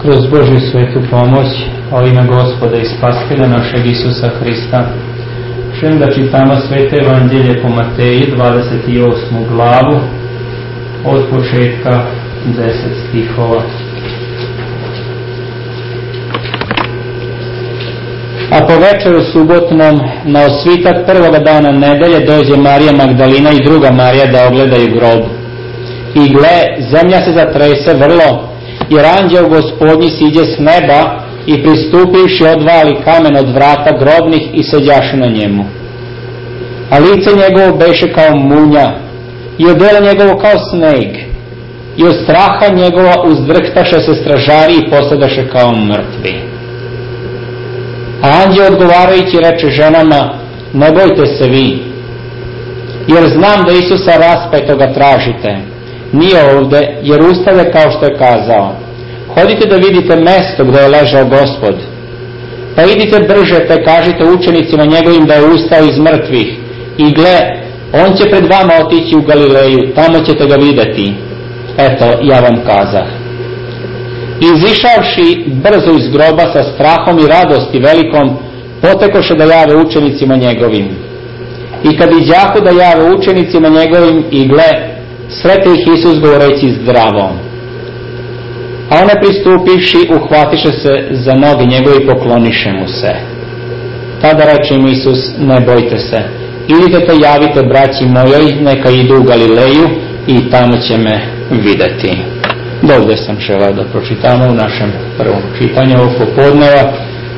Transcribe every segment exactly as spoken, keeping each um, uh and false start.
kroz Božju svetu pomoć, a u ime Gospoda i Spasitelja našeg Isusa Hrista. Želim da čitamo Sveto Evanđelje po Mateji, dvadeset osmu glavu, od početka deset stihova. A po večeru subotnom, na osvitak prvoga dana nedelje, dođe Marija Magdalina i druga Marija da ogledaju grob. I gle, zemlja se zatrese vrlo, jer anđeo Gospodnji siđe s neba i pristupivši odvali kamen od vrata grobnih i seđaše na njemu. A lice njegovo beše kao munja i odelo njegovo kao sneg, i od straha njegova uzdrhtaše se stražari i posadaše kao mrtvi. A anđeo odgovarajući reče ženama: ne bojte se vi, jer znam da Isusa raspetoga tražite. Nije ovde, jer ustade kao što je kazao. Hodite da vidite mesto gdje je ležao Gospod. Pa idite brže, te kažite učenicima njegovim da je ustao iz mrtvih. I gle, on će pred vama otići u Galileju, tamo ćete ga vidjeti. Eto, ja vam kazah. Izišavši brzo iz groba sa strahom i radosti velikom, potekoše da jave učenicima njegovim. I kad iđahu da jave učenicima njegovim, i gle, srete ih Isus govoreći zdravo. A one pristupivši, uhvatiše se za noge njegove i pokloniše mu se. Tada reče im Isus: ne bojte se, idite te javite braći mojoj, neka idu u Galileju i tamo će me vidjeti. Dovde sam želeo da pročitamo u našem prvom čitanju ovog popodneva.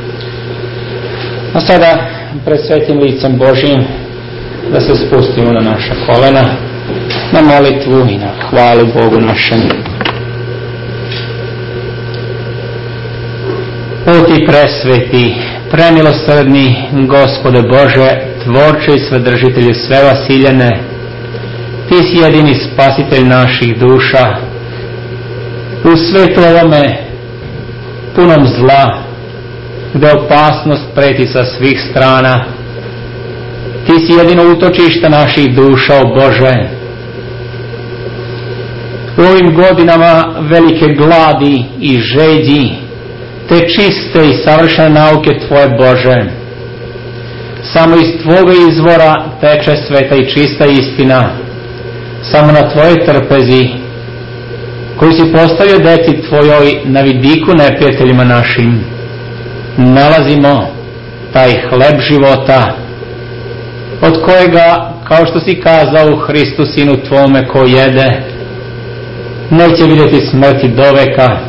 A sada pred svetim licem Božjim da se spustimo na naša kolena, na molitvu i na hvalu Bogu našem. O ti presveti, premilosrdni Gospode Bože, tvorče i svedržitelju sve vasiljene, ti si jedini spasitelj naših duša. U svetu ovome punom zla, gdje opasnost preti sa svih strana, ti si jedino utočište naših duša, o Bože. U ovim godinama velike gladi i žeđi, te čiste i savršene nauke Tvoje, Bože. Samo iz Tvoga izvora teče sveta i čista istina. Samo na Tvoje trpezi, koju si postavio deci Tvojoj na vidiku neprijateljima našim, nalazimo taj hleb života, od kojega, kao što si kazao u Hristu Sinu Tvome, ko jede, neće vidjeti smrti do veka.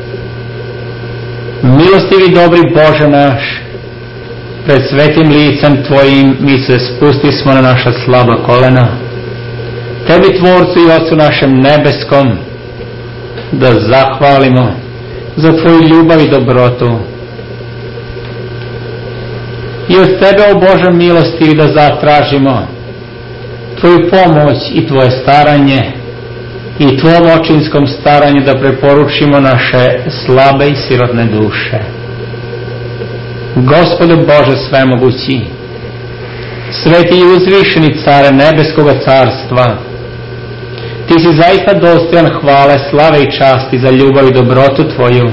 Milostivi dobri Bože naš, pred svetim licem Tvojim mi se spustismo na naša slaba kolena, Tebi Tvorcu i Otcu našem nebeskom, da zahvalimo za Tvoju ljubav i dobrotu. I od Tebe, o Bože milostivi, da zatražimo Tvoju pomoć i Tvoje staranje, i Tvom očinskom staranju da preporučimo naše slabe i sirotne duše. Gospode Bože svemogući, sveti i uzvišeni care nebeskoga carstva, Ti si zaista dostojan hvale, slave i časti za ljubav i dobrotu Tvoju,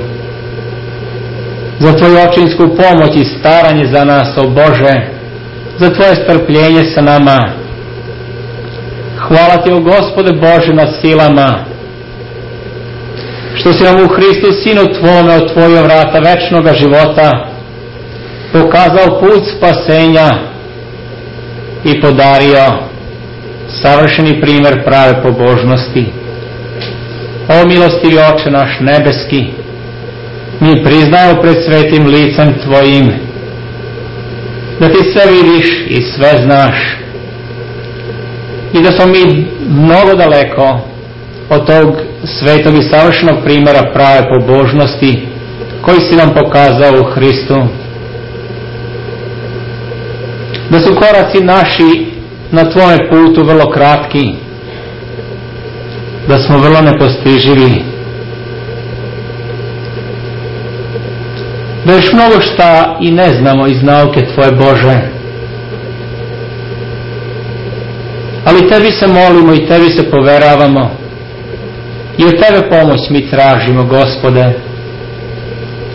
za Tvoju očinsku pomoć i staranje za nas, o Bože, za Tvoje strpljenje sa nama. Hvala Ti, o Gospode Bože, nad silama, što si nam u Hristu Sinu Tvome otvorio vrata večnoga života, pokazao put spasenja i podario savršeni primjer prave pobožnosti. O milostivi Oče naš nebeski, mi priznajemo pred svetim licem Tvojim da Ti sve vidiš i sve znaš, i da smo mi mnogo daleko od tog svetog i savršenog primjera prave pobožnosti koji si nam pokazao u Hristu. Da su koraci naši na Tvome putu vrlo kratki, da smo vrlo nepostiživi, da još mnogo šta i ne znamo iz nauke Tvoje, Bože. Ali Tebi se molimo i Tebi se poveravamo, i od Tebe pomoć mi tražimo, Gospode,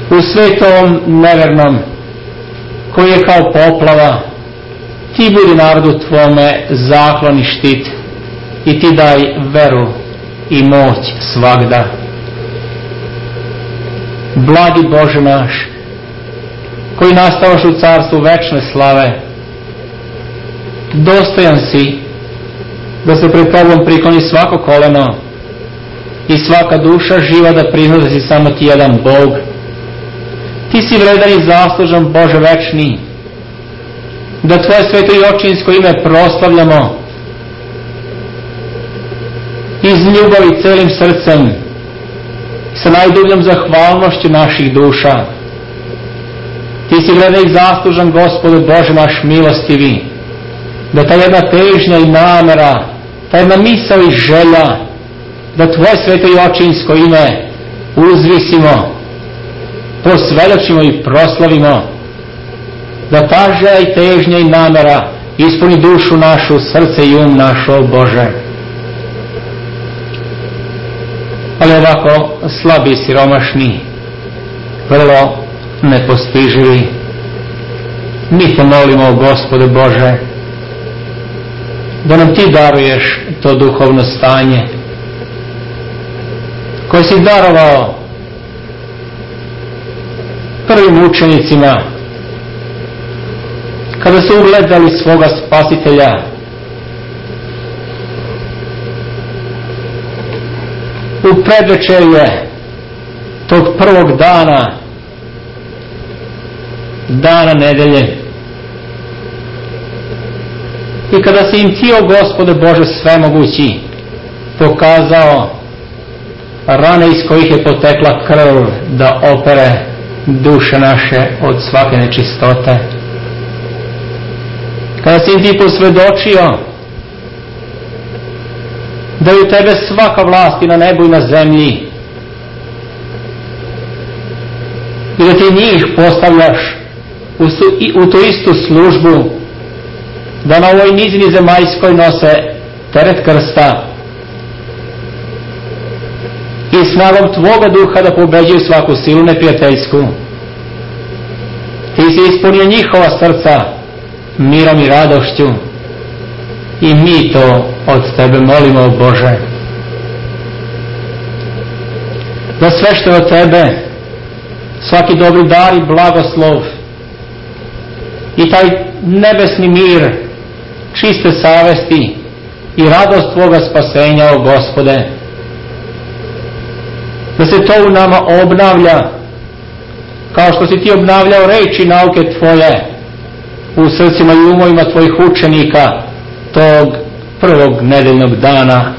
u svetom nevernom, koji je kao poplava, ti budi narodu tvome zaklon i štit i ti daj veru i moć svagda. Blagi Bože naš, koji nastavaš u carstvu večne slave, dostojan si da se pred tobom prikloni svako koleno i svaka duša živa da prizna da si samo ti jedan Bog. Ti si vredan i zaslužan, Bože večni, da tvoje sveto i očinsko ime proslavljamo iz ljubavi celim srcem, sa najdubljom zahvalnošću naših duša. Ti si vredan i zaslužan, Gospode Bože naš milostivi, da ta jedna težnja i namera, ta jedna misao i želja, da tvoje sveto i očinsko ime uzvisimo, posvedočimo i proslavimo, da ta želja i težnja i namera ispuni dušu našu, srce i um naš, o Bože. Ali ovako slabi i siromašni, vrlo nepostiživi, mi te molimo, Gospode Bože, da nam ti daruješ to duhovno stanje koje si darovao prvim učenicima kada su ugledali svoga Spasitelja u predvečerje tog prvog dana, dana nedelje, i kada si im ti, o Gospode Bože svemogući, pokazao rane iz kojih je potekla krv da opere duše naše od svake nečistote, kada si im ti posvedočio da je u tebe svaka vlast i na nebu i na zemlji i da ti njih postavljaš u, u tu istu službu, da na ovoj nizini zemaljskoj nose teret krsta i snagom tvoga duha da pobeđuju svaku silu neprijateljsku. Ti si ispunio njihova srca mirom i radošću i mi to od tebe molimo, Bože, da sve što je od tebe, svaki dobri dar i blagoslov i taj nebesni mir čiste savesti i radost tvoga spasenja, o Gospode, da se to u nama obnavlja kao što si ti obnavljao reči nauke tvoje u srcima i umovima tvojih učenika tog prvog nedeljnog dana.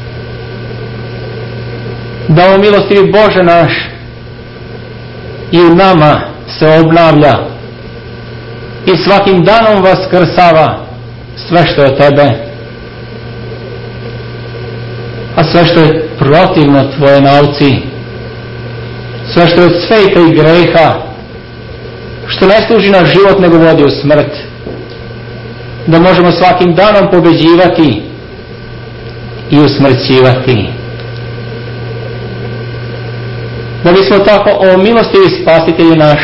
Da o milostivi Bože naš i u nama se obnavlja i svakim danom vaskrsava sve što je od tebe, a sve što je protivno tvoje nauci, sve što je od sveta i greha, što ne služi na život nego vodi u smrt, da možemo svakim danom pobeđivati i usmrćivati. Da bismo tako, o milostivi Spasitelju naš,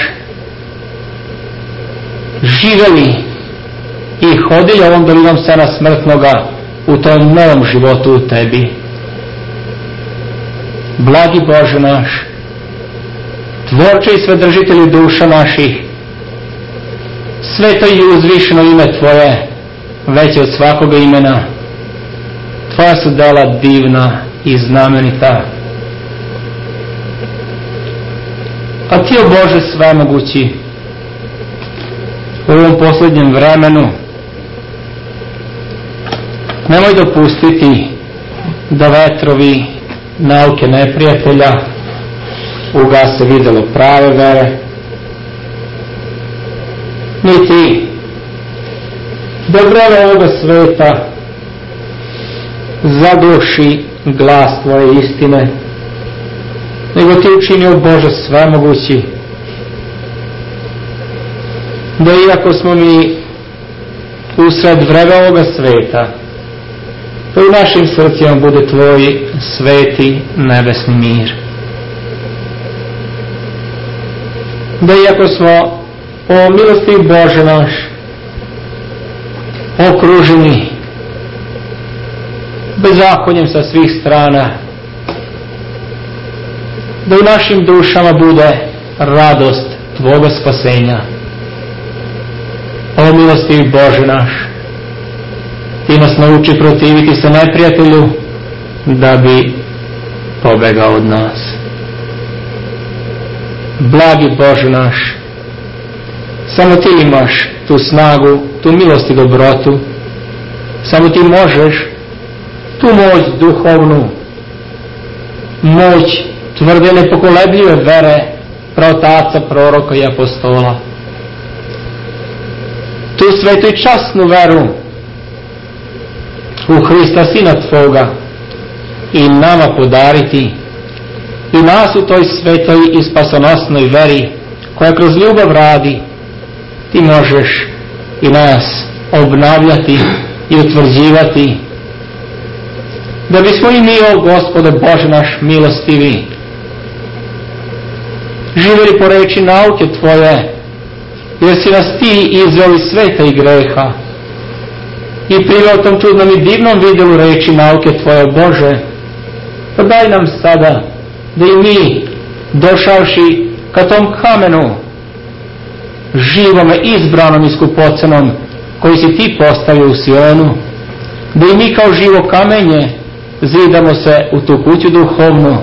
živeli i hodili ovom dolinom sena smrtnoga u tom novom životu u tebi. Blagi Bože naš, Tvorče i svedržitelju duša naših, sveto i uzvišeno ime Tvoje, veće od svakoga imena, Tvoja su dela divna i znamenita. A ti, o Bože svemogući, u ovom posljednjem vremenu nemoj dopustiti da vetrovi nauke neprijatelja ugase videlo prave vere, niti da vreme ovoga sveta zaduši glas Tvoje istine, nego ti učinio, Bože svemogući, da iako smo mi usred vreme ovoga sveta, da u našim srcima bude Tvoj sveti nebesni mir. da iako smo o milosti Bože naš okruženi bezakonjem sa svih strana, da u našim dušama bude radost Tvoga spasenja. O milosti Bože naš, Ti nas nauči protiviti se neprijatelju da bi pobegao od nas. Blagi Bože naš, samo Ti imaš tu snagu, tu milost i dobrotu, samo Ti možeš tu moć duhovnu, moć tvrde nepokolebljive vere praotaca, proroka i apostola, tu svetu i časnu veru u Hrista Sina Tvoga i nama podariti, i nas u toj svetoj i spasonosnoj veri koja kroz ljubav radi. Ti možeš i nas obnavljati i utvrđivati, da bismo i mi, o Gospode Bože naš milostivi, živjeli po reči nauke Tvoje, jer si nas Ti izveo iz sveta i greha i priveo tom čudnom i divnom vidjelu reči nauke Tvoje, Bože. Pa daj nam sada da i mi, došavši ka tom kamenu živome, izbranom i skupocenom koji si Ti postavio u Sionu, da i mi kao živo kamenje zidamo se u tu kuću duhovnu,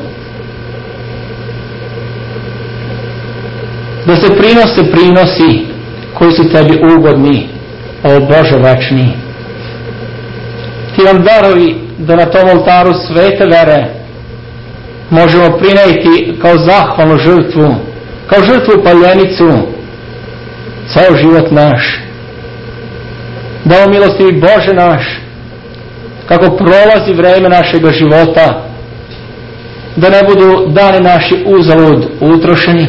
da se prinose prinosi koji su Tebi ugodni, o Bože večni. Ti nam darovi da na tom oltaru svete vere možemo prinijeti kao zahvalnu žrtvu, kao žrtvu paljenicu, ceo život naš. Da o milostivi Bože naš, kako prolazi vreme našega života, da ne budu dani naši uzalud utrošeni,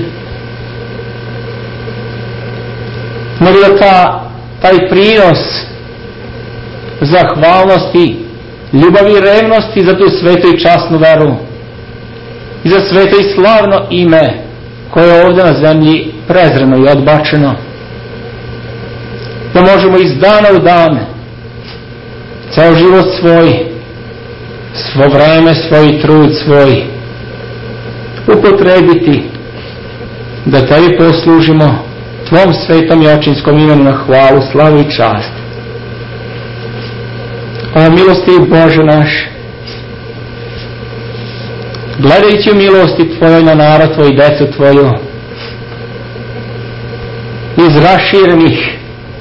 nego da ta, taj prinos zahvalnosti, ljubavi i revnosti za tu svetu i časnu veru i za sveto i slavno ime koje je ovdje na zemlji prezreno i odbačeno, da možemo iz dana u dan ceo život svoj, svo vreme svoj, trud svoj upotrebiti da Tebi poslužimo, Tvom svetom i očinskom imenu na hvalu, slavu i čast. O milosti Bože naš, gledajući u milosti Tvojoj na narod Tvoj i decu Tvoju, iz raširenih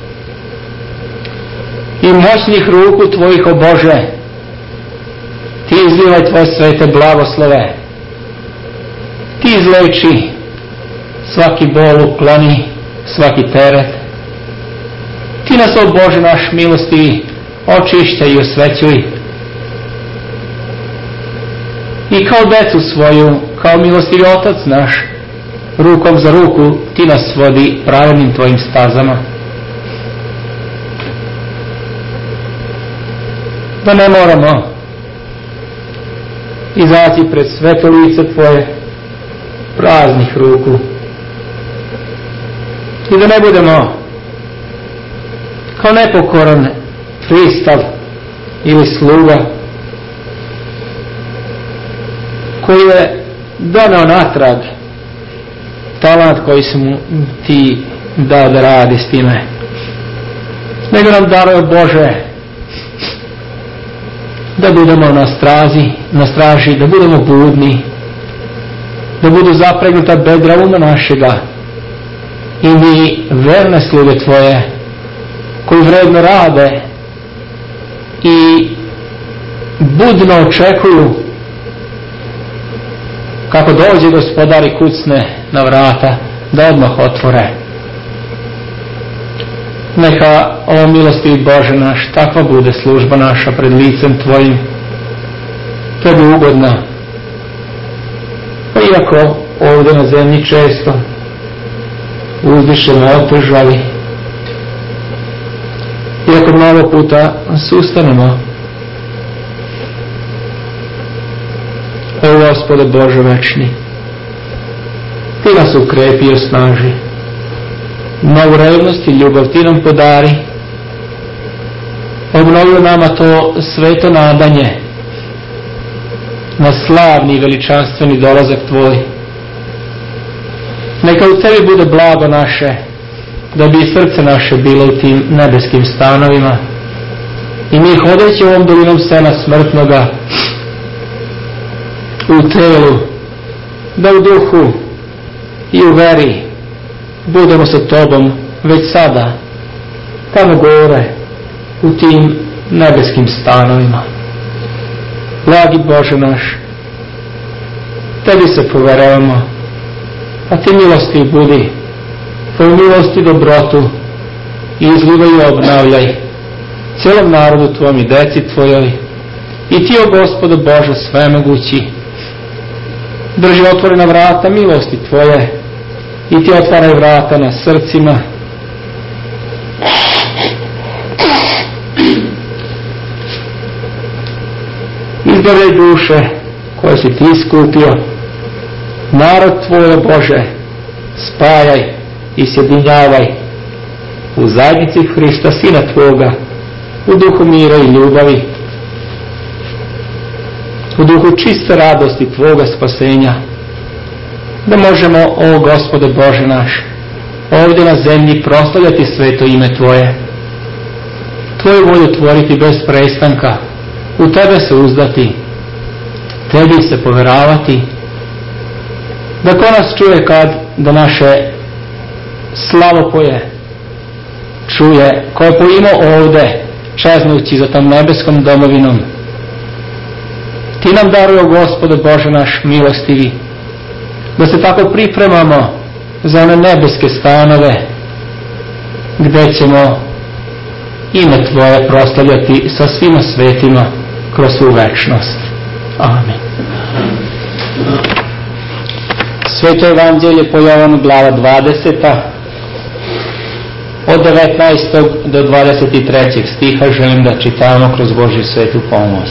i moćnih ruku Tvojih, o Bože, Ti izlivaj Tvoje svete blagoslove, Ti izleči svaki bol, ukloni svaki teret. Ti nas, o Bože naš milosti, očišćaj i osvećuj. I kao decu svoju, kao milostivi Otac naš, rukom za ruku Ti nas vodi pravednim Tvojim stazama. Da ne moramo izaći pred sveto lice Tvoje praznih ruku i da ne budemo kao nepokoran pristav ili sluga koji je doneo natrag talant koji si mu Ti dao da radi s time, nego nam daruje, Bože, da budemo na strazi, na straži, da budemo budni, da budu zapregnuta bedra uma našega i mi, verne sluge Tvoje, koji vredno rade i budno očekuju kako dođe Gospodar i kucne na vrata, da odmah otvore. Neka, o milosti Bože naš, takva bude služba naša pred licem Tvojim, Tebi ugodna. Pa iako ovdje na zemlji često uzdišemo, otežali, iako mnogo puta sustanemo, o Gospode Bože večni, Ti nas ukrepi i osnaži. Novu revnost i ljubav Ti nam podari. Obnovi nama to sveto nadanje na slavni i veličanstveni dolazak Tvoj. Neka u Tebi bude blago naše, da bi i srce naše bilo u tim nebeskim stanovima. I mi hodeći ovom dolinom sena smrtnoga, u telu, da u duhu i u veri budemo sa Tobom već sada, tamo gore, u tim nebeskim stanovima. Blagi Bože naš, Tebi se poveravamo, a Ti milosti budi, Tvoju milost i dobrotu izlivaj i obnavljaj cijelom narodu Tvojom i deci Tvojoj. I Ti, o Gospode Bože svemogući, drži otvorena vrata milosti Tvoje i Ti otvaraj vrata na srcima. Izbavljaj duše koje si Ti iskupio. Narod Tvoj, o Bože, spajaj i sjedinjavaj u zajednici Hrista, Sina Tvoga, u duhu mira i ljubavi, u duhu čiste radosti Tvoga spasenja, da možemo, o Gospode Bože naš, ovdje na zemlji proslavljati sveto ime Tvoje, Tvoju volju tvoriti bez prestanka, u Tebe se uzdati, Tebi se poveravati, da ko nas čuje kad da naše slavopoje čuje, koje pojimo ovde, čeznući za tom nebeskom domovinom. Ti nam daruj, o Gospode Bože naš milostivi, da se tako pripremamo za one nebeske stanove, gdje ćemo ime Tvoje proslavljati sa svima svetima kroz svu večnost. Amen. Sveto evanđelje po Jovanu, glava dvadeseta, od devetnaestog do dvadeset trećeg stiha želim da čitamo kroz Božju svetu pomoć.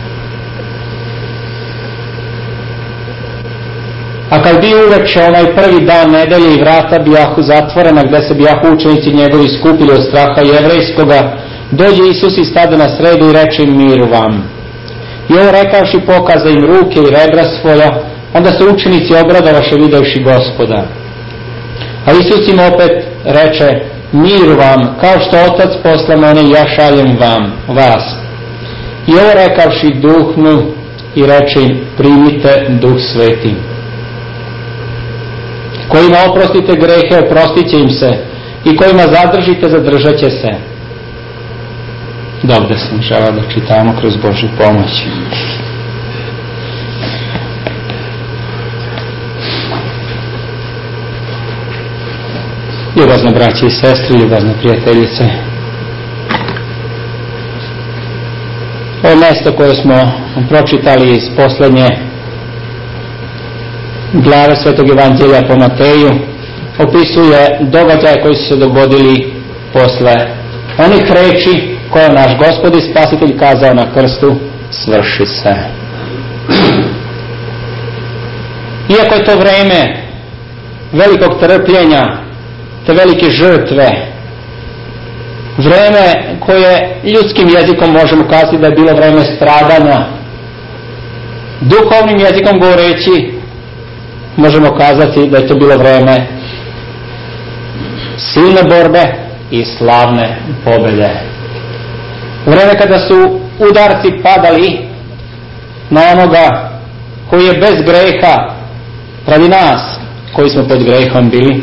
A kad bi uveče onaj prvi dan nedelje i vrata bijahu zatvorena, gde se bijahu učenici njegovi skupili od straha jevrejskoga, dođe Isus i stade na sredu i reče im: miru vam. I ovo rekavši pokaza im ruke i rebra svoja, onda se učenici obradovaše videvši Gospoda. A Isus im opet reče: mir vam, kao što Otac posla mene, ja šaljem vam, vas. I ovo rekavši duhnu i reče im: primite Duh Sveti. Kojima oprostite grehe, oprostit će im se, i kojima zadržite, zadržat će se. Dobro sam želao da čitamo kroz Božju pomoć. Ljubazne braće i sestre, ljubazne prijateljice, ovo mjesto koje smo pročitali iz posljednje glave Svetog Evanđelja po Mateju opisuje događaje koji su se dogodili posle onih reči koje je naš Gospod i Spasitelj kazao na krstu: svrši se. Iako je to vreme velikog trpljenja, te velike žrtve, vreme koje ljudskim jezikom možemo kazati da je bilo vreme stradanja, duhovnim jezikom govoreći možemo kazati da je to bilo vreme silne borbe i slavne pobjede. Vreme kada su udarci padali na onoga koji je bez greha radi nas koji smo pod grehom bili.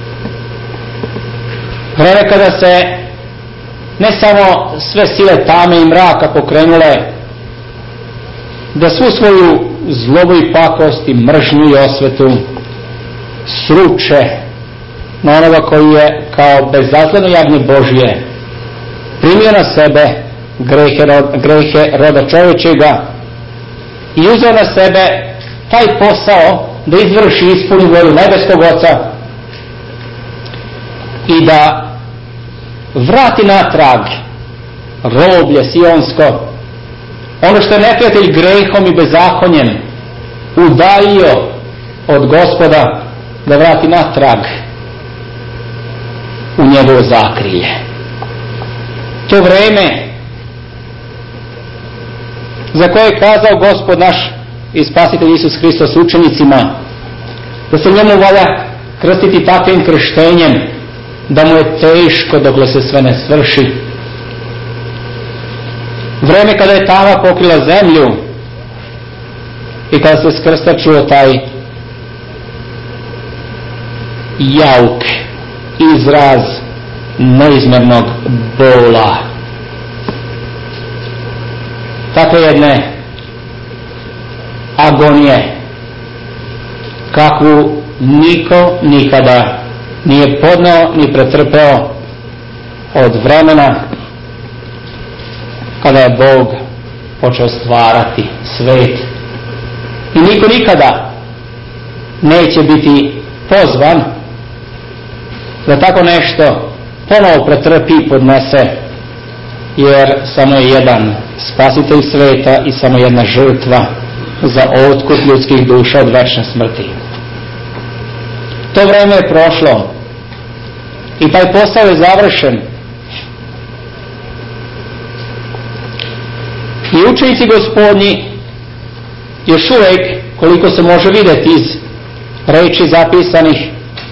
Vreme kada se ne samo sve sile tame i mraka pokrenule da svu svoju zlobu i pakost i mržnju i osvetu sruče na onoga koji je kao bezazleno jagnje Božje primio na sebe grehe, grehe roda čovječega i uzeo na sebe taj posao da izvrši i ispuni volju nebeskog Oca i da vrati natrag roblje sionsko, ono što je neprijatelj grehom i bezakonjem udaljio od Gospoda, da vrati natrag u njegovo zakrilje. To vreme za koje je kazao Gospod naš i Spasitelj Isus Hristos učenicima da se njemu valja krstiti takvim krštenjem da mu je teško dokle se sve ne svrši. Vreme kada je tama pokrila zemlju i kada se s krsta čuo taj jauk, izraz neizmjernog bola. Takve jedne agonije kakvu niko nikada nije podneo ni pretrpeo od vremena kada je Bog počeo stvarati svet. I niko nikada neće biti pozvan da tako nešto ponovo pretrpi i podnese, jer samo je jedan spasitelj sveta i samo jedna žrtva za otkup ljudskih duša od večne smrti. To vreme je prošlo i taj posao je završen. I učenici Gospodnji još uvijek, koliko se može vidjeti iz reči zapisanih,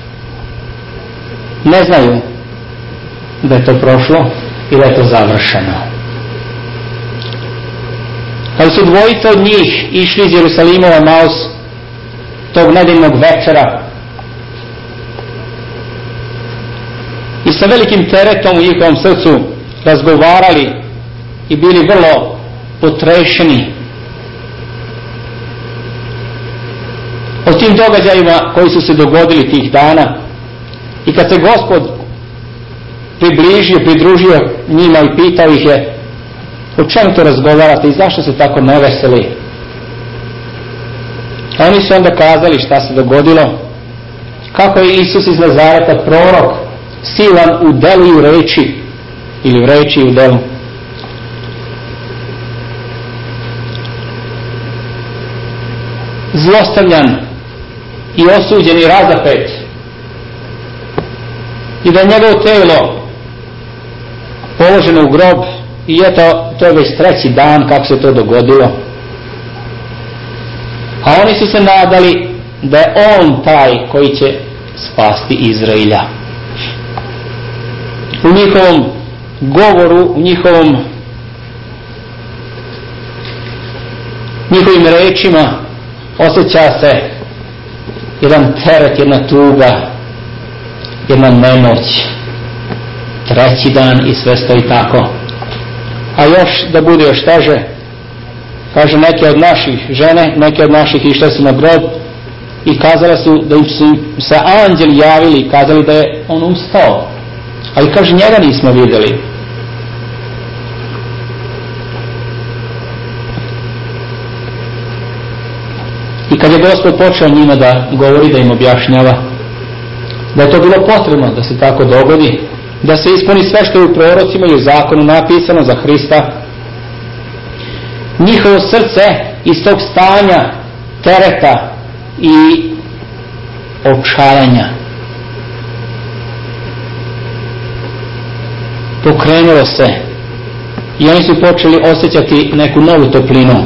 ne znaju da je to prošlo i da je to završeno. Kad su dvojica od njih išli iz Jerusalima u Emaus tog nedeljnog večera i sa velikim teretom u njihovom srcu razgovarali i bili vrlo potrešeni o tim događajima koji su se dogodili tih dana, i kad se Gospod približio, pridružio njima i pitao ih je: o čemu to razgovarate i zašto se tako neveseli? A oni su onda kazali šta se dogodilo, kako je Isus iz Nazareta prorok, silan u delu i u reči, ili u reči i u delu. Zlostavljan i osuđen i razapet, i da je njegovo telo položeno u grob, i eto, to je već treći dan kako se to dogodilo. A oni su se nadali da je on taj koji će spasti Izraelja. U njihovom govoru, u njihovom njihovim rečima osjeća se jedan teret, jedna tuga, jedna nemoć. Treći dan i sve stoji tako. A još da bude još teže, kaže, neke od naših žene, neke od naših išle su na grob i kazale su da im su se anđeli javili i kazali da je on ustao. Ali kaže, njega nismo vidjeli. I kad je Gospod počeo njima da govori, da im objašnjava da je to bilo potrebno da se tako dogodi, da se ispuni sve što je u prorocima i u zakonu napisano za Hrista, njihovo srce iz tog stanja tereta i očajanja pokrenulo se i oni su počeli osjećati neku novu toplinu.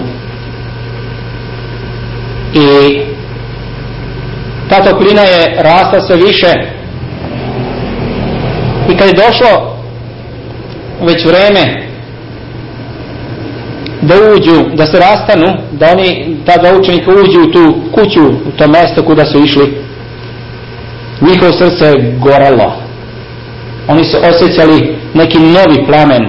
I ta toplina je rasla sve više, i kad je došlo već vreme da uđu, da se rastanu, da oni, ta dva učenika uđu u tu kuću, u to mjesto kuda su išli, njihovo srce je goralo. Oni su osjećali neki novi plamen.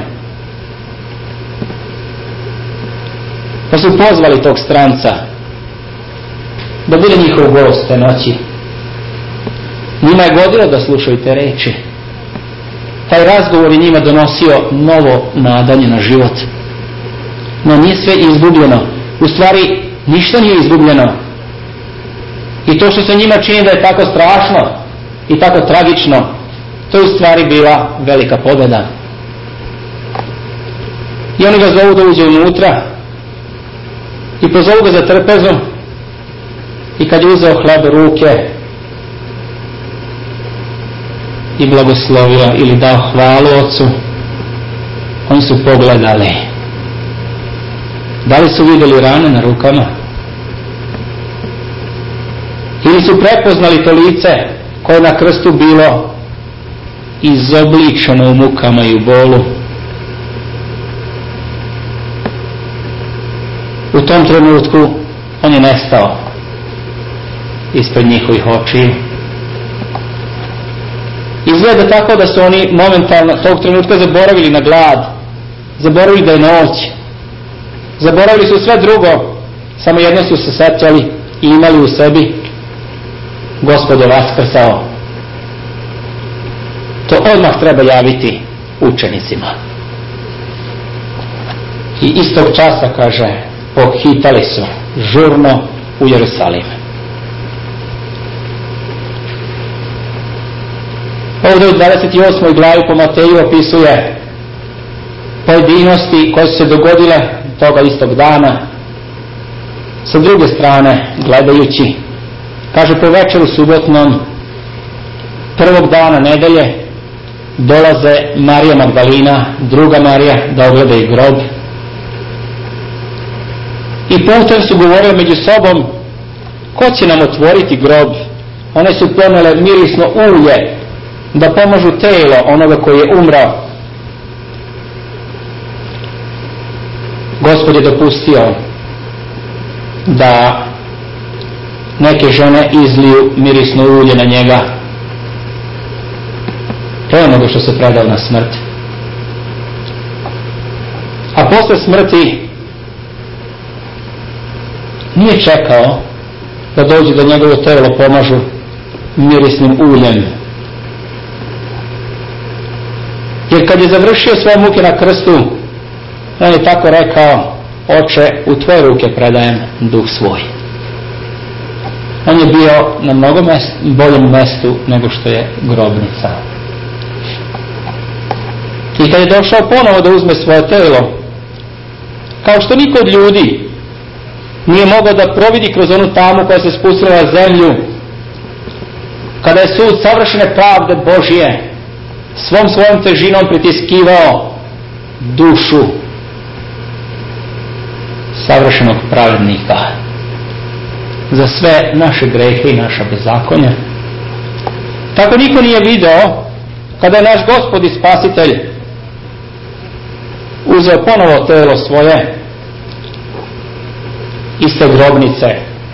Pa su pozvali tog stranca da bude njihov gost te noći. Njima je godilo da slušaju te reči. Taj razgovor je njima donosio novo nadanje na život. No nije sve izgubljeno. U stvari ništa nije izgubljeno. I to što se njima čini da je tako strašno i tako tragično, to je u stvari bila velika pobjeda. I oni ga zovu da uđe unutra i pozovu ga za trpezu, i kad je uzeo hleb u ruke i blagoslovio ili dao hvalu Ocu, oni su pogledali. Da li su vidjeli rane na rukama? Ili su prepoznali to lice koje je na krstu bilo izobličeno u mukama i u bolu? U tom trenutku on je nestao ispred njihovih očiju. Izgleda tako da su oni momentalno tog trenutka zaboravili na glad, zaboravili da je noć, zaboravili su sve drugo, samo jedno su se sjećali i imali u sebi: Gospod je vaskrsao. To odmah treba javiti učenicima. I istog časa, kaže, pohitali su žurno u Jerusalim. Ovdje u dvadeset osmoj glavi po Mateju opisuje pojedinosti koje su se dogodile toga istog dana. Sa druge strane, gledajući, kaže, po večeru subotnom prvog dana nedelje dolaze Marija Magdalina, druga Marija, da ogledaju grob. I putem su govorile među sobom: ko će nam otvoriti grob? One su ponele mirisno ulje da pomažu telo onoga koji je umrao. Gospod je dopustio da neke žene izliju mirisno ulje na njega pre onoga što se predao na smrt. A posle smrti nije čekao da dođe da njegovo telo pomažu mirisnim uljem. Jer kad je završio svoje muke na krstu, on je tako rekao: Oče, u tvoje ruke predajem duh svoj. On je bio na mnogo mest, boljem mestu nego što je grobnica. I kad je došao ponovo da uzme svoje telo, kao što niko od ljudi nije mogao da providi kroz onu tamu koja se spustila na zemlju, kada je sud savršene pravde Božije svom svojom težinom pritiskivao dušu savršenog pravednika za sve naše grehe i naša bezakonja. Tako niko nije video kada je naš Gospod i Spasitelj uzeo ponovo telo svoje iz te grobnice.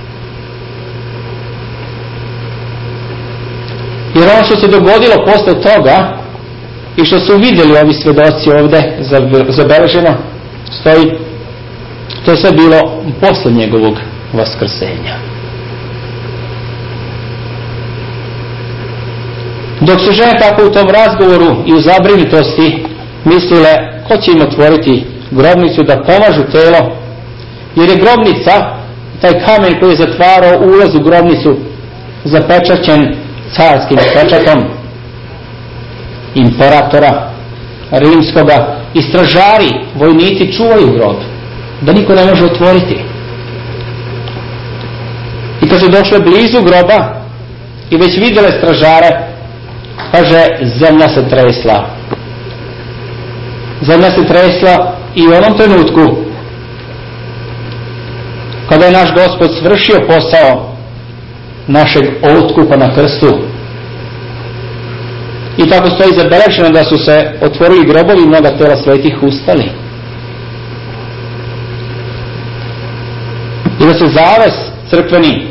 Jer ono što se dogodilo posle toga i što su vidjeli ovi svjedoci ovdje zabeleženo stoji, to je sve bilo posle njegovog vaskrsenja. Dok su žene tako u tom razgovoru i u zabrinutosti mislile ko će im otvoriti grobnicu da pomažu telo, jer je grobnica, taj kamen koji je zatvarao ulaz u grobnicu, zapečaćen carskim pečatom imperatora rimskoga, i stražari, vojnici čuvaju grob da niko ne može otvoriti. I kad su došle blizu groba i već vidjele stražare, kaže, zemlja se tresla. Zemlja se tresla i u onom trenutku kada je naš Gospod svršio posao našeg otkupa na krstu. I tako stoji zabeleženo da su se otvorili grobovi i mnoga tela svetih ustali. I da se zaves crkveni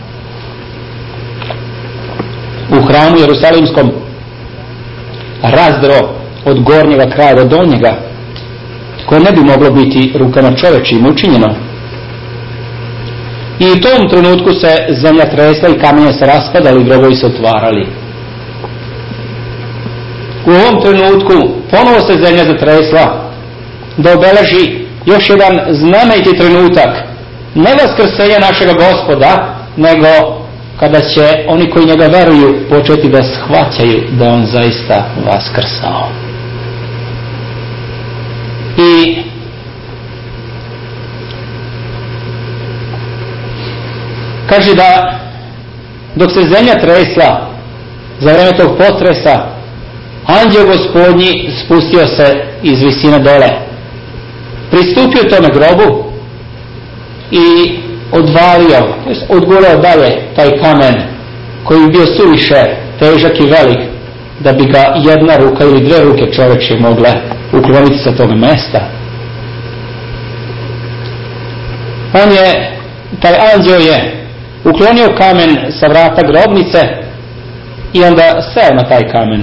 u hramu Jerusalimskom razdro od gornjega kraja do donjega, koje ne bi moglo biti rukama čovečijim učinjeno. I u tom trenutku se zemlja tresla i kamenje se raspadali i grobovi se otvarali. U ovom trenutku ponovo se zemlja zatresla da obeleži još jedan znameniti trenutak, ne vaskrsenja našega Gospoda, nego kada će oni koji njega veruju početi da shvaćaju da on zaista vaskrsao. I kaže da dok se zemlja tresla za vreme tog potresa, Anđeo Gospodnji spustio se iz visine dole, pristupio tome grobu i odvalio, odgurao dalje taj kamen koji bi bio suviše težak i velik da bi ga jedna ruka ili dve ruke čovječje mogle ukloniti sa tog mesta. On je, taj anđeo je uklonio kamen sa vrata grobnice i onda seo na taj kamen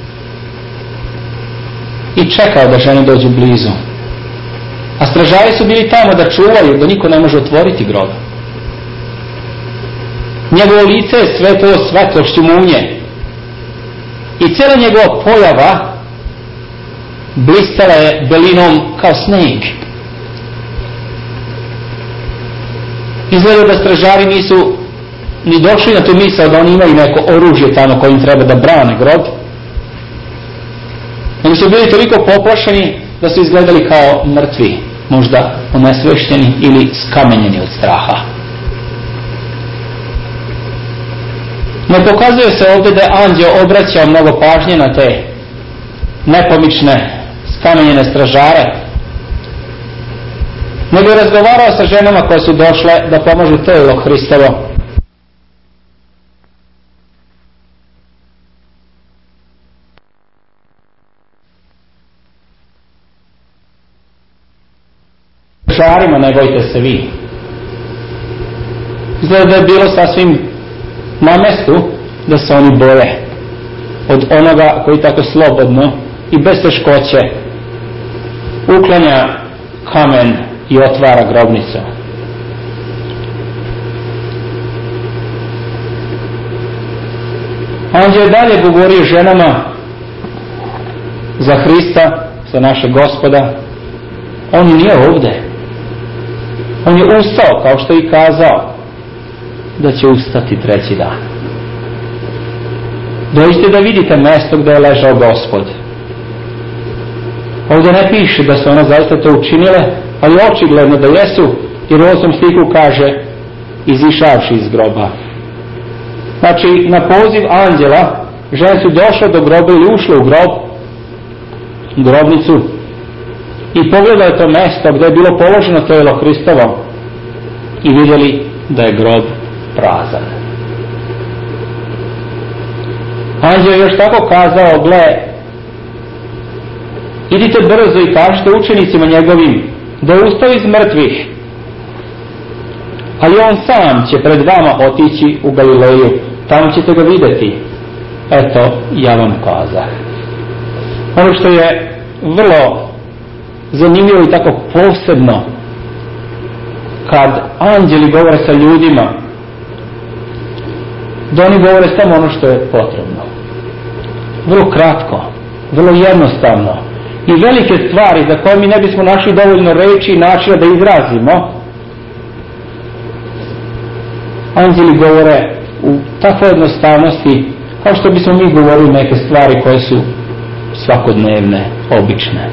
i čekao da žene dođu blizu. A stražari su bili tamo da čuvaju, da niko ne može otvoriti grob. Njegovo lice je svetlo svetlošću munje i cijela njegova pojava blistala je belinom kao snijeg. Izgleda da stražari nisu ni došli na tu misao da oni imaju neko oružje tamo kojim treba da brane grob, nego su bili toliko poplašeni da su izgledali kao mrtvi, možda onesvešteni ili skamenjeni od straha. Ne pokazuje se ovdje da je anđeo obraćao mnogo pažnje na te nepomične, skamenjene stražare, nego je razgovarao sa ženama koje su došle da pomožu telo Hristovo. Stražarima ne bojte se vi. Izgleda da je bilo sasvim na mestu da se oni boje od onoga koji tako slobodno i bez teškoće uklanja kamen i otvara grobnicu. Anđeo je dalje govorio ženama za Hrista, za našeg Gospoda. On nije ovdje. On je ustao, kao što je i kazao da će ustati treći dan. Dođite da vidite mjesto gdje je ležao Gospod. Ovdje ne piše da su one zaista to učinile, ali očigledno da jesu, jer u osmom stihu kaže izišavši iz groba. Znači, na poziv anđela žene su došle do groba i ušle u grob, grobnicu, i pogledali to mjesto gdje je bilo položeno tijelo Hristovo i vidjeli da je grob prazan. Anđeo je još tako kazao, gle, idite brzo i kažite učenicima njegovim da je ustao iz mrtvih, ali on sam će pred vama otići u Galileju, tamo ćete ga vidjeti. Eto, ja vam kazah. Ono što je vrlo zanimljivo i tako posebno, kad anđeli govore sa ljudima, da oni govore samo ono što je potrebno. Vrlo kratko, vrlo jednostavno. I velike stvari za koje mi ne bismo našli dovoljno reči i načina da izrazimo, anđeli govore u takvoj jednostavnosti kao što bismo mi govorili neke stvari koje su svakodnevne, obične.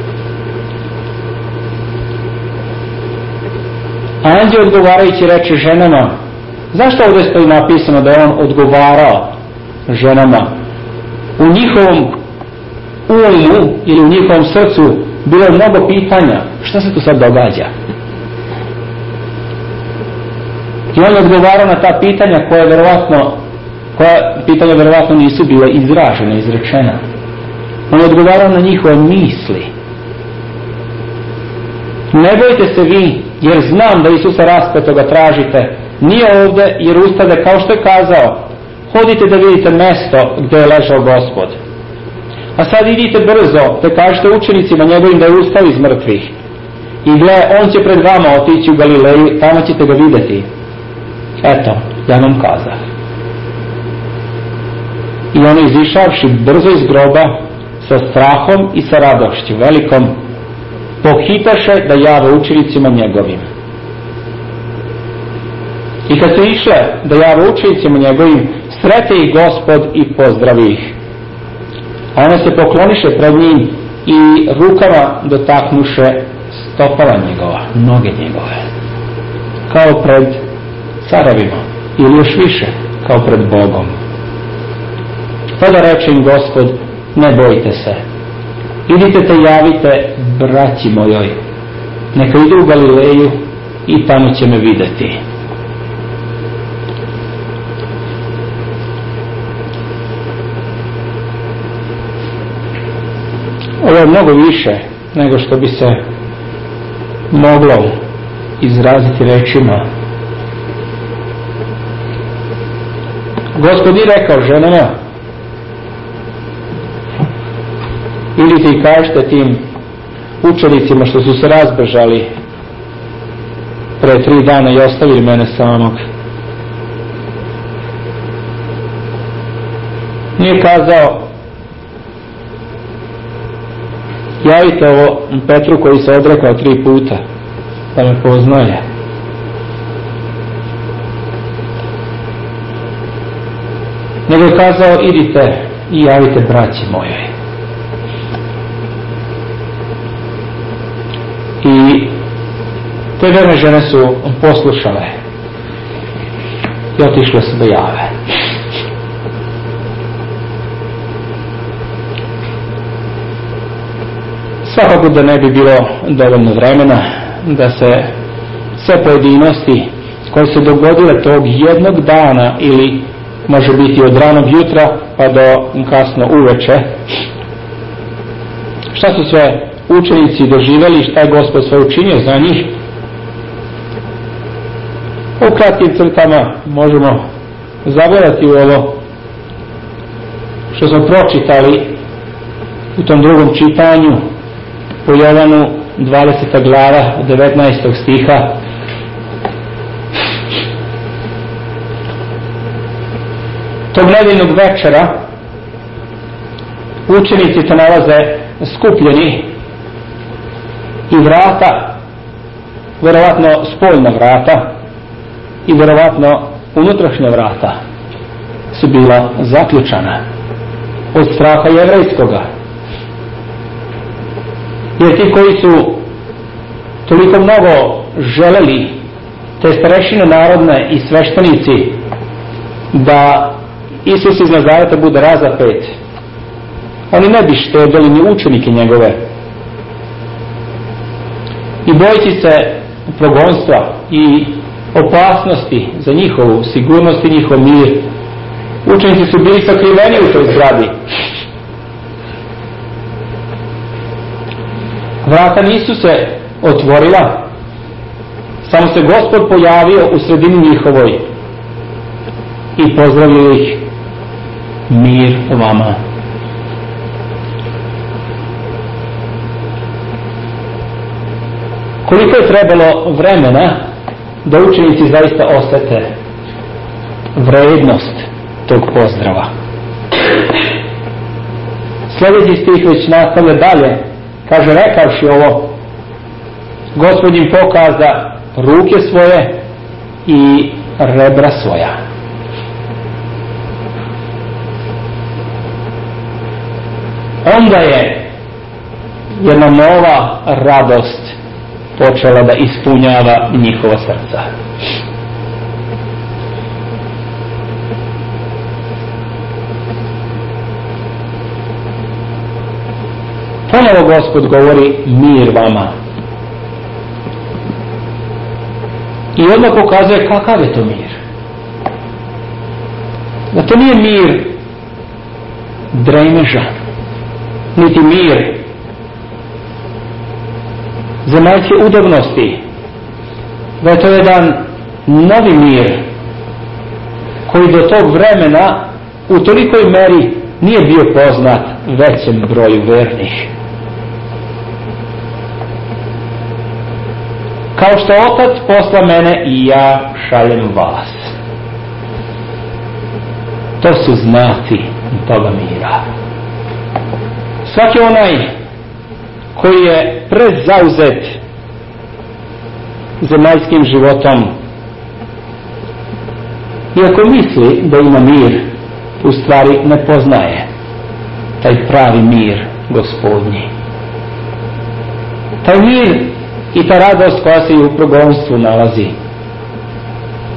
Anđeo odgovarajući reče ženama, zašto ovdje stoji napisano da je on odgovarao ženama? U njihovom umu ili u njihovom srcu bilo je mnogo pitanja. Šta se tu sad događa? I on je odgovarao na ta pitanja koja verovatno, koja pitanja verovatno nisu bile izražene, izrečena. On je odgovarao na njihove misli. Ne bojte se vi, jer znam da Isusa raspetoga tražite. Nije ovdje, jer ustade, kao što je kazao, hodite da vidite mjesto gdje je ležao Gospod. A sad idite brzo, te kažete učenicima njegovim da je ustao iz mrtvih. I gle, on će pred vama otići u Galileju, tamo ćete ga vidjeti. Eto, ja vam kazah. I on izišavši brzo iz groba, sa strahom i sa radošću velikom, pohitaše da jave učenicima njegovim. I kad su išle da jave učenicima njegovim, srete ih Gospod i pozdravi ih. A one se pokloniše pred njim i rukama dotaknuše stopala njegova, noge njegove, kao pred carevima, ili još više, kao pred Bogom. Tada reče im Gospod, ne bojte se, idite te javite braći mojoj, neka idu u Galileju i tamo će me vidjeti. Ovo je mnogo više nego što bi se moglo izraziti rečima. Gospod je rekao ženama, idite i kažete tim učenicima što su se razbežali pre tri dana i ostavili mene samog. Nije kazao, javite ovo Petru koji se odrekao tri puta da me poznaje. Nego je kazao, idite i javite braći mojoj. I te verne žene su poslušale i otišle se da jave. Svakako da ne bi bilo dovoljno vremena da se sve pojedinosti koje se dogodile tog jednog dana ili može biti od ranog jutra pa do kasno uveče, šta su sve učenici doživjeli, šta je Gospod sve učinio za njih, u kratkim crtama možemo zagledati u ovo što smo pročitali u tom drugom čitanju po Jovanu dvadeseta glava od devetnaestog stiha. Tog nedeljnog večera učenici se nalaze skupljeni i vrata, verovatno spoljna vrata i verovatno unutrašnja vrata su bila zaključana od straha jevrejskoga. Jer ti koji su toliko mnogo želeli, te starešine narodne i sveštenici, da Isus iz Nazareta bude razapet, oni ne bi štedili ni učenike njegove. I bojeći se progonstva i opasnosti za njihovu sigurnost i njihov mir, učenici su bili sakriveni u toj zgradi. Vrata nisu se otvorila, samo se Gospod pojavio u sredini njihovoj i pozdravio ih, mir vama. Koliko je trebalo vremena da učenici zaista osjete vrednost tog pozdrava. Sljedeći stih već nastavlja dalje, kaže, rekavši ovo, Gospod im pokaza ruke svoje i rebra svoja. Onda je jedna nova radost počela da ispunjava njihova srca. Ponovo Gospod govori, mir vama. I odmah pokazuje kakav je to mir. Da to nije mir dremeža, niti mir zemaljske udobnosti, da je to jedan novi mir koji do tog vremena u tolikoj meri nije bio poznat većem broju vernih. Kao što Otac posla mene i ja šaljem vas. To su znaci toga mira. Svaki onaj koji je prezauzet zemaljskim životom, iako misli da ima mir, u stvari ne poznaje taj pravi mir Gospodnji. Taj mir i ta radost koja se i u progonstvu nalazi.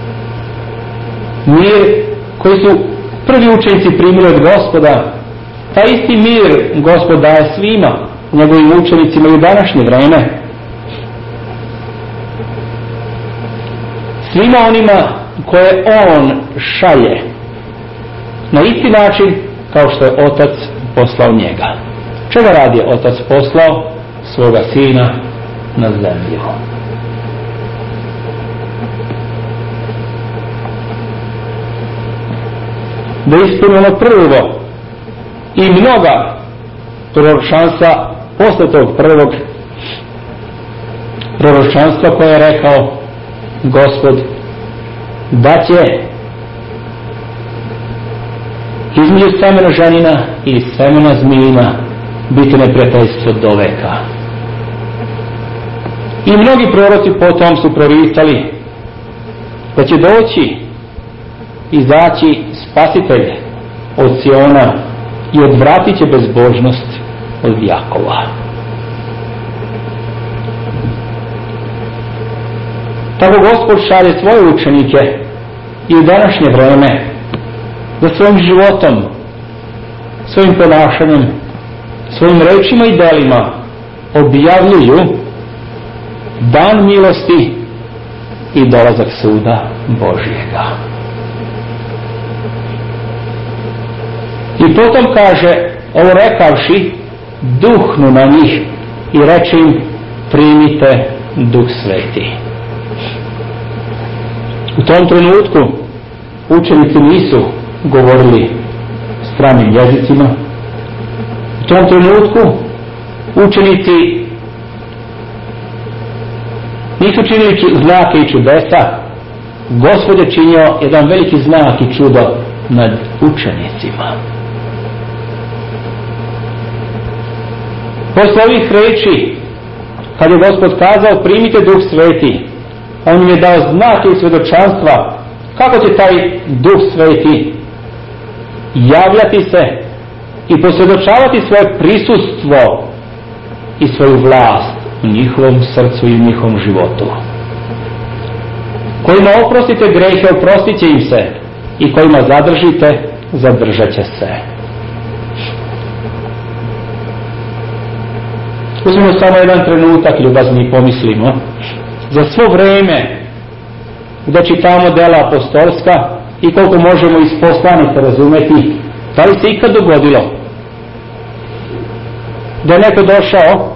Mir koji su prvi učenici primili od Gospoda, Pa isti mir Gospod daje svima, njegovim učenicima i u današnje vreme. Svima onima koje on šalje na isti način kao što je Otac poslao njega. Čega radi je Otac poslao? Svoga Sina na zemlju. Da ispuni ono prvo i mnoga proročanstva posle tog prvog proročanstva koje je rekao Gospod da će između semena ženina i semena zmijina biti neprijateljstvo do veka. I mnogi proroci potom su proricali da će doći izaći spasitelj od Siona i odvratit će bezbožnost od Jakova. Tako Gospod šalje svoje učenike i u današnje vreme da svojim životom, svojim ponašanjem, svojim rečima i delima objavljuju dan milosti i dolazak suda Božjega. I potom kaže, ovo rekavši, duhnu na njih i reče im, primite Duh Sveti. U tom trenutku učenici nisu govorili stranim jezicima. U tom trenutku učenici nisu činili znake i čudesa. Gospod je činio jedan veliki znak i čudo nad učenicima. Posle ovih reči, kad je Gospod kazao primite Duh Sveti, on im je dao znake i svjedočanstva kako će taj Duh Sveti javljati se i posvjedočavati svoje prisustvo i svoju vlast u njihovom srcu i u njihovom životu. Kojima oprostite grehe, oprostit će im se, i kojima zadržite, zadržat će se. Uzmimo samo jedan trenutak, ljubazni, i pomislimo. Za svo vreme gdje čitamo dela apostolska i koliko možemo iz poslanica razumeti, da li se ikad dogodilo da je neko došao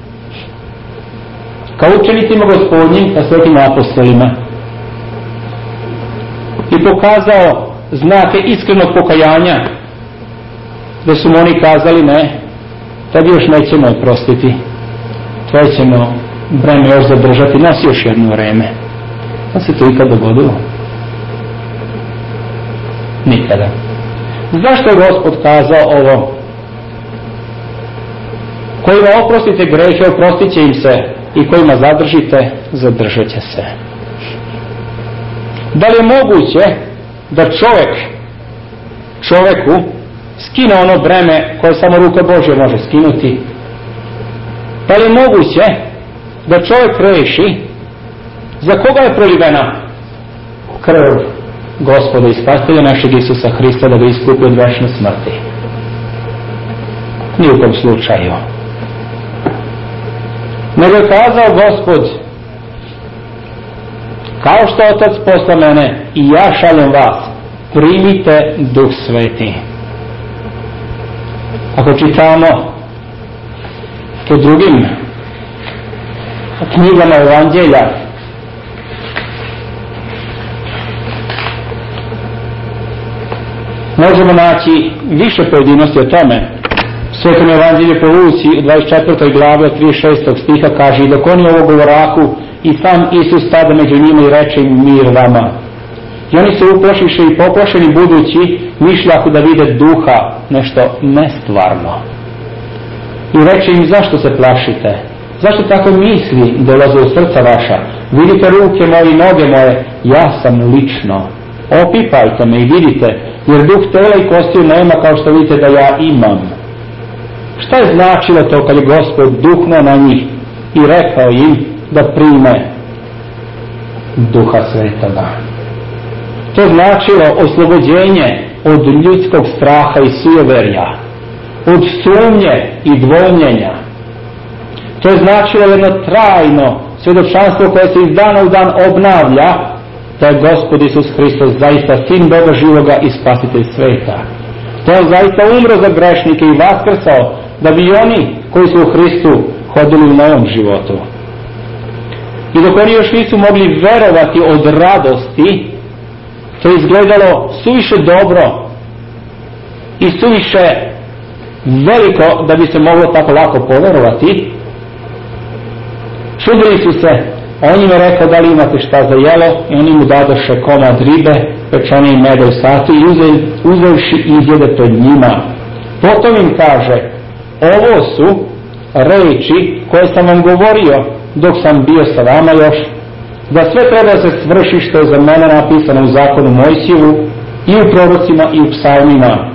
kao učenicima Gospodnjim, sa svetim apostolima, i pokazao znake iskrenog pokajanja, da su mu oni kazali ne, tebi još nećemo oprostiti, tvoje ćemo breme još zadržati, nas još jedno vreme. Da se to ikad dogodilo? Nikada. Zašto je Gospod kazao ovo? Kojima oprostite grehe, oprostit će im se, i kojima zadržite, zadržat će se. Da li je moguće da čovjek čovjeku skine ono breme koje samo ruka Božja može skinuti? Da li je moguće da čovjek reši za koga je prolivena krv Gospoda i Spasitelja našeg Isusa Hrista da ga iskupi od večne smrti? Ni u kom slučaju. Nego je kazao Gospod, kao što Otac posla mene i ja šaljem vas, primite Duh Sveti. Ako čitamo po drugim knjigama Evanđelja, možemo naći više pojedinosti o tome. Svetom Evanđelju po Luci u dvadeset četvrtoj glavi od trideset šestog stiha kaže, i dok oni ovo govorahu, i sam Isus tada među njima i reče im, mir vama. I oni se uplašiše i poplašeni budući mišljahu da vide duha, nešto nestvarno. I reče im, zašto se plašite? Zašto tako misli dolaze u srca vaša? Vidite ruke moje i noge moje, ja sam lično. Opipajte me i vidite, jer duh tela i kostiju nema kao što vidite da ja imam. Šta je značilo to kad je Gospod duhnuo na njih i rekao im da prime Duha Svetoga? To značilo oslobođenje od ljudskog straha i sujeverja. od sumnje i dvomljenja. To je značilo jedno trajno svjedočanstvo koje se iz dana u dan obnavlja da je Gospod Isus Hristos zaista Sin Boga živoga i Spasitelj sveta. Da je zaista umro za grešnike i vaskrsao da bi oni koji su u Hristu hodili u novom životu. I dok oni još nisu mogli verovati od radosti, to je izgledalo suviše dobro i suviše veliko da bi se moglo tako lako poverovati. Čudili su se, a on im je rekao da li imate šta za jelo, i oni mu dadoše komad ribe, pečenje i meda u satu i uze, uzevši izjede pred njima. Potom im kaže, ovo su reči koje sam vam govorio dok sam bio sa vama još, da sve treba da se svrši što je za mene napisano u zakonu Mojsijevu i u prorocima i u psalmima.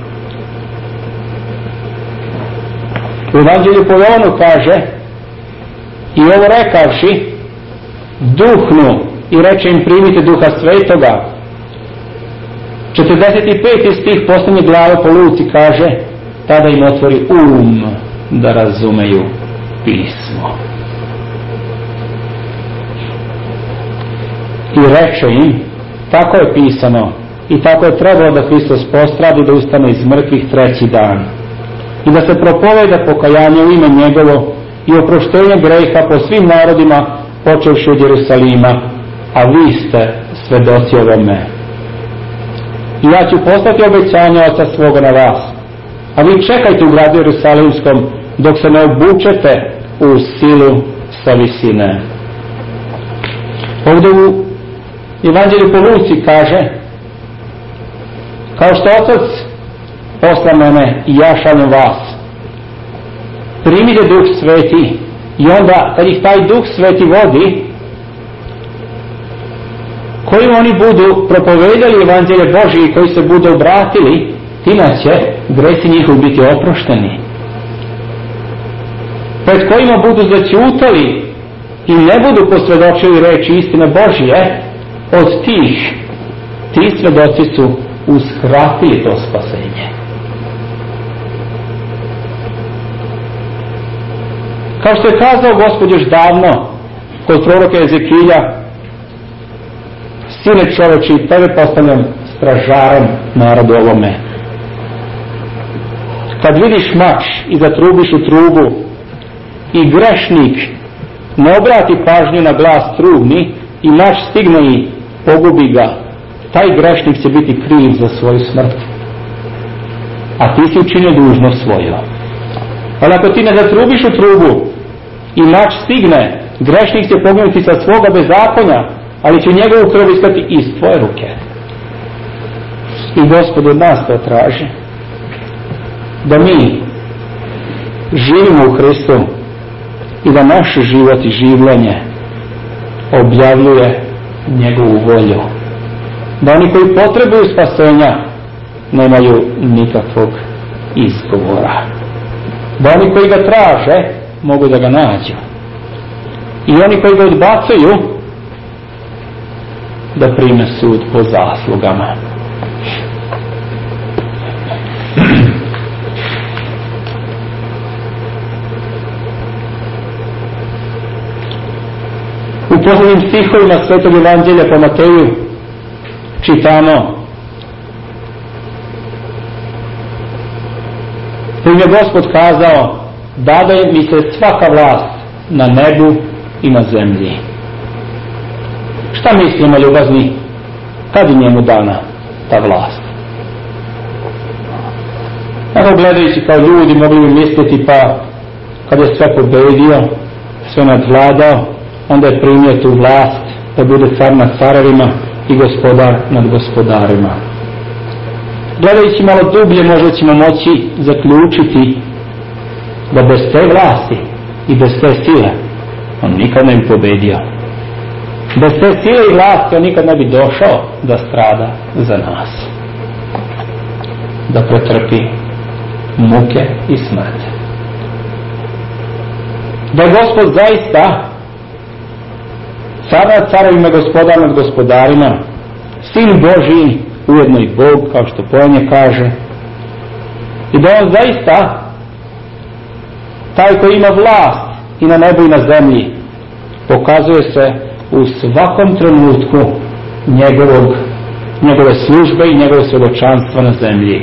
U Evanđelju po Jovanu kaže, i ovo rekavši, duhnu i reče im primite Duha Svetoga. četrdeset peti stih posljednje glave po Luci kaže, tada im otvori um da razumeju pismo. I reče im, tako je pisano i tako je trebalo da Hristos postradi, da ustane iz mrtvih treći dan i da se propoveda pokajanje u ime njegovo i oproštenje greha po svim narodima počevši od Jerusalima, a vi ste svedoci ovome. I ja ću poslati obećanje Oca svoga na vas, a vi čekajte u gradu Jerusalimskom dok se ne obučete u silu sa visine. Ovdje u Evanđelju po Luci kaže, kao što Otac posla mene i ja šaljem vas, primite Duh Sveti, i onda kad ih taj Duh Sveti vodi, koji oni budu propovedali Evanđelje Božije i koji se budu obratili, tima će gresi njihovi biti oprošteni. Pred kojima budu zaćutali i ne budu posvjedočili reči istine Božije, od tih, ti svedoci su uskratili to spasenje. Kao što je kazao Gospod još davno kod proroka Ezekilja, sine čoveči, tebe postavljam stražarom narodu ovome. Kad vidiš mač i zatrubiš u trubu i grešnik ne obrati pažnju na glas trubni i mač stigne i pogubi ga, taj grešnik će biti kriv za svoju smrt. A ti si učinio dužnost svoju. Ali ako ti ne zatrubiš u trubu i mač stigne, grešnik će poginuti sa svoga bezakonja, ali će njegovu krv iskati iz tvoje ruke. I Gospod od nas to traži. Da mi živimo u Hristu i da naš život i življenje objavljuje njegovu volju. Da oni koji potrebuju spasenja nemaju nikakvog izgovora. Da oni koji ga traže mogu da ga nađu. I oni koji ga odbacuju da prime sud po zaslugama. U posljednjim stihovima Svetog Evanđelja po Mateju čitamo: da im je Gospod kazao, dade mi se svaka vlast na nebu i na zemlji. Šta mislimo, ljubazni, kad je njemu dana ta vlast? Ako gledajući kao ljudi mogli bi misliti, pa kad je sve pobedio, sve nadvladao, onda je primio tu vlast da bude car nad carevima i gospodar nad gospodarima. Gledajući malo dublje možda ćemo moći zaključiti da bez te vlasti i bez te sile on nikad ne bi pobedio. Bez te sile i vlasti on nikad ne bi došao da strada za nas, da pretrpi muke i smrt. Da je Gospod zaista car nad carevima, gospodar nad gospodarima, Sin Božji, ujedno i Bog, kao što pojenje kaže, i da on zaista taj koji ima vlast i na nebu i na zemlji, pokazuje se u svakom trenutku njegovog, njegove službe i njegove svjedočanstva na zemlji.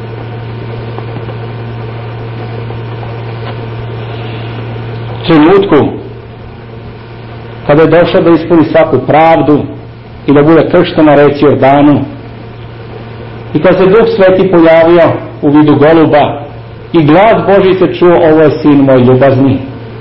Trenutku kada je došao da ispuni svaku pravdu i da bude kršten na reci Jordanu, i kada se Duh Sveti pojavio u vidu goluba i glas Božji se čuo, ovo je sin moj ljubazni.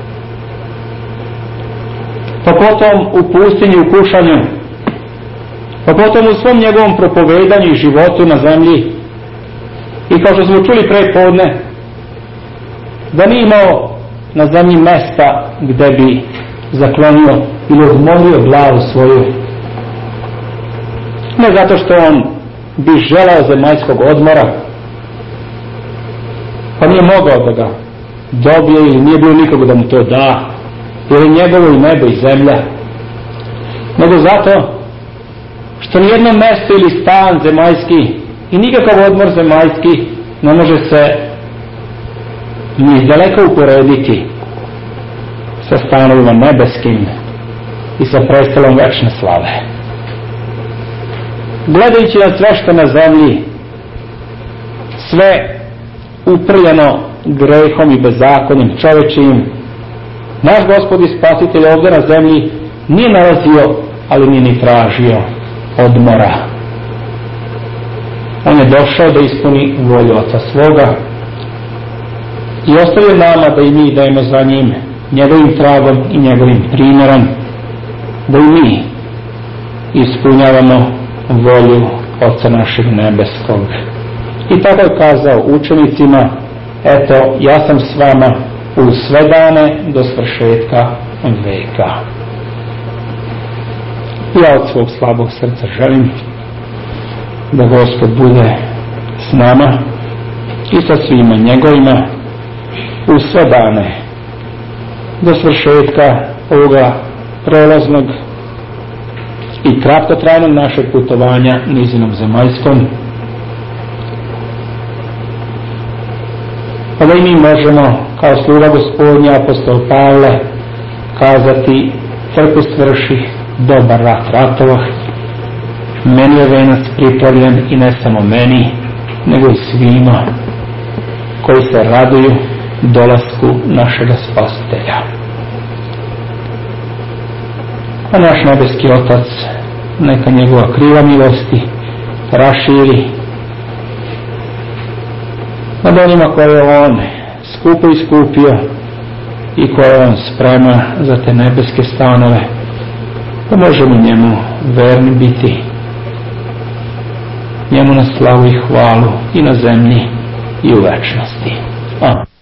Pa potom u pustinji, u kušanju, pa potom u svom njegovom propovedanju i životu na zemlji, i kao što smo čuli pre podne, da nije imao na zemlji mesta gde bi zaklonio ili odmolio glavu svoju. Ne zato što on bi želeo zemaljskog odmora, pa nije mogao da ga dobije ili nije bilo nikog da mu to da, jer je njegovo i nebo i zemlja, nego zato što nijedno mesto ili stan zemaljski i nikakav odmor zemaljski ne može se ni izdaleka uporediti sa stanovima nebeskim i sa prestelom večne slave. Gledajući na sve što na zemlji, sve uprljeno grehom i bezakonjem čovečijim, naš Gospod i Spasitelj ovdje na zemlji nije nalazio, ali nije ni tražio odmora. On je došao da ispuni volju Oca svoga i ostavio nama da i mi dajemo za njim, njegovim tragom i njegovim primjerom, da i mi ispunjavamo volju Oca našeg nebeskog. I tako je kazao učenicima, eto, ja sam s vama u sve dane do svršetka veka. Ja od svog slabog srca želim da Gospod bude s nama i sa svima njegovima u sve dane do svršetka ovoga prolaznog i kratkotrajnog našeg putovanja nizinom zemaljskom, pa da i mi možemo kao sluga Gospodnja apostol Pavle kazati: crkvu stvrši, dobar rat ratovah, meni je venac pripravljen, i ne samo meni, nego i svima koji se raduju dolasku našega Spasitelja. A naš nebeski Otac neka njegova krila milosti raširi nad onima koje je on skupo iskupio i koje on sprema za te nebeske stanove, da možemo njemu verni biti, njemu na slavu i hvalu i na zemlji i u večnosti. Amen.